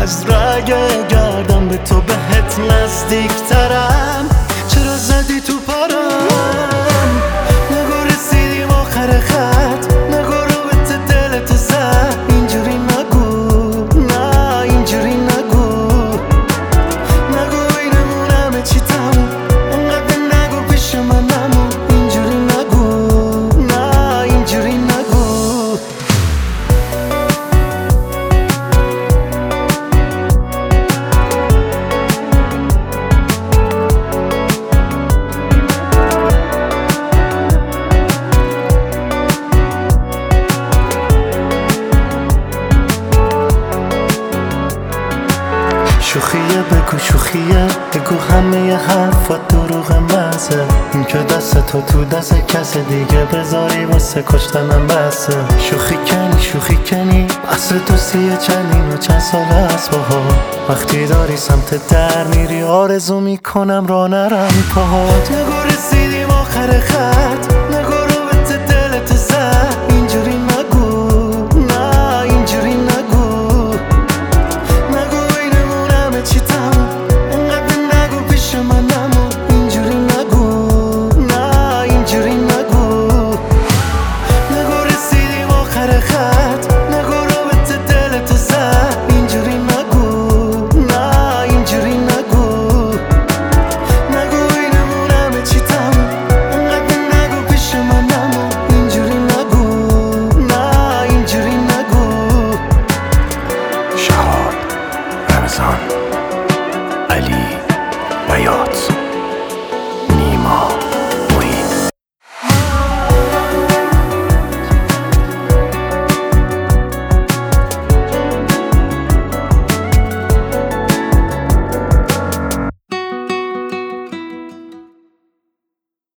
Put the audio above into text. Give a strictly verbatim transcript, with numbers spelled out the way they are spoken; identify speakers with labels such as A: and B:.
A: از رگ گردم به تو بهت نزدیکترم. چرا زدی تو پارم؟ نگو رسیدیم آخر خط، نگو رابطه دلتو زد. اینجوری نگو، نه اینجوری نگو، نگو اینمون همه چی تموم، انقدر نگو پیش من نمون. اینجوری نگو، نه اینجوری نگو. شوخیه بگو شوخیه، بگو همه حرفات دروغ مزه. این که دست تو تو دست کس دیگه بذاری واسه کشتنم بسه. شوخی کنی شوخی کنی، اصل تو سیه چندین و چند ساله است باها. وقتی داری سمت در میری آرزو میکنم را نرم پاهات. نگو رسیدیم آخر خط،